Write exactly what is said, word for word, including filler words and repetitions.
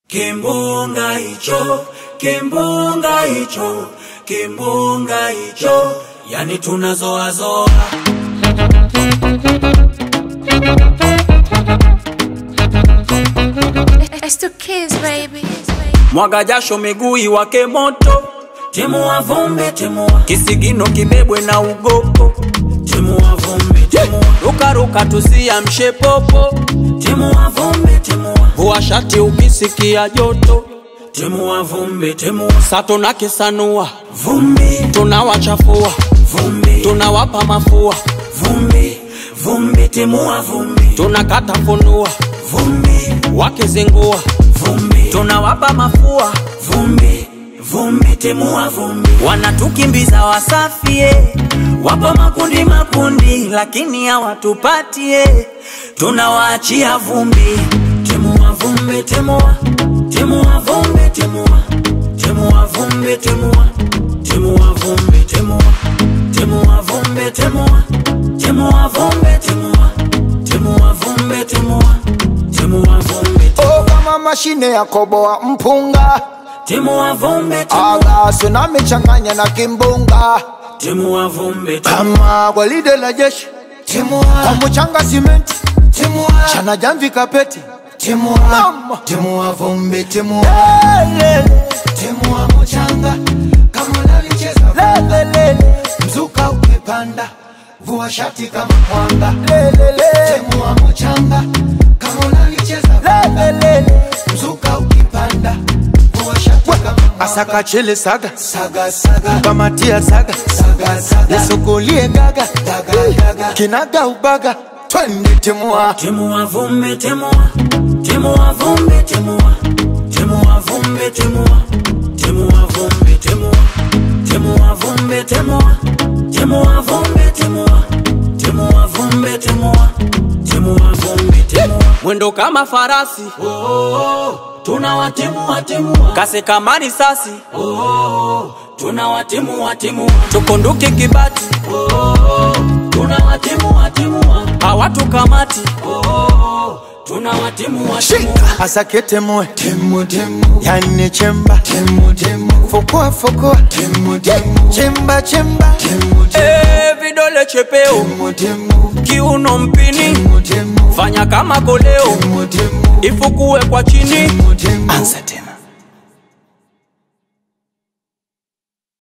Kimbunga hicho, kimbunga hicho, kimbunga hicho, yani tunazoa zoa. It's the kids, baby. Mwaga jasho miguu iwake moto, timua vumbi timua, kisigino kibebwe na ugoko, timua vumbi timua, ruka ruka tusiamshe popo, timua vumbi timua, vua shati ukisikia joto, timua vumbi timua, sato na kisanua vumbi, tunawachafua vumbi, tunawapa mafua vumbi, vumbi timua vumbi, tunakata funua vumbi, wakizingua vumbi, tunawapa mafua vumbi, vumbi timua vumbi. Wanatukimbiza wasafie, wapa makundi makundi, lakini hawatupatie, tunawaachia vumbi, timua vumbi timua, timua vumbi timua, timua vumbi timua, timua vumbi timua, timua vumbi timua, timua vumbi timua, timua vumbi timua, timua vumbi timua. Oh, kama mashine ya koboa mpunga, timua vumbi timua, aga tsunami changanya na kimbunga, timua vumbi timua, kama gwaride la jeshi, timua, kwa mchanga simenti, timua, chana jamvi kapeti, timua, timua vumbi timua, timua mchanga, kama unalicheza lele, mzuka ukipanda, vua shati kama mwanga, timua mchanga, kama unalicheza lele, mzuka ukipanda, vua shati kama mwanga. Asaka chile saga, saga saga, kama tia saga, saga saga, yesokolie gaga, gaga gaga, kinaga ubaga, twende timua, timua vumbi timua, timua vumbi timua, timua vumbi timua, timua vumbi timua, timua vumbi timua, timua vumbi timua, timua vumbi timua, timua vumbi timua. Mwendo kama farasi, oh, oh, oh. Tunawatimua timua, kasi kama risasi, oh, oh, oh. Tunawatimua timua, tukunduki kibati, oh, oh, oh. Tunawatimua timua, hawatukamati, oh, oh, oh. Tunawatimua timua, asake temue, temu temu, yani chemba, temu temu, fokua fokua, temu temu, chemba chemba, temu temu, eh, vidole chepeo, temu temu, kiuno mpini, temu temu, fanya kama koleo, temu temu, ifukue kwa chini, temu temu, ansa tena.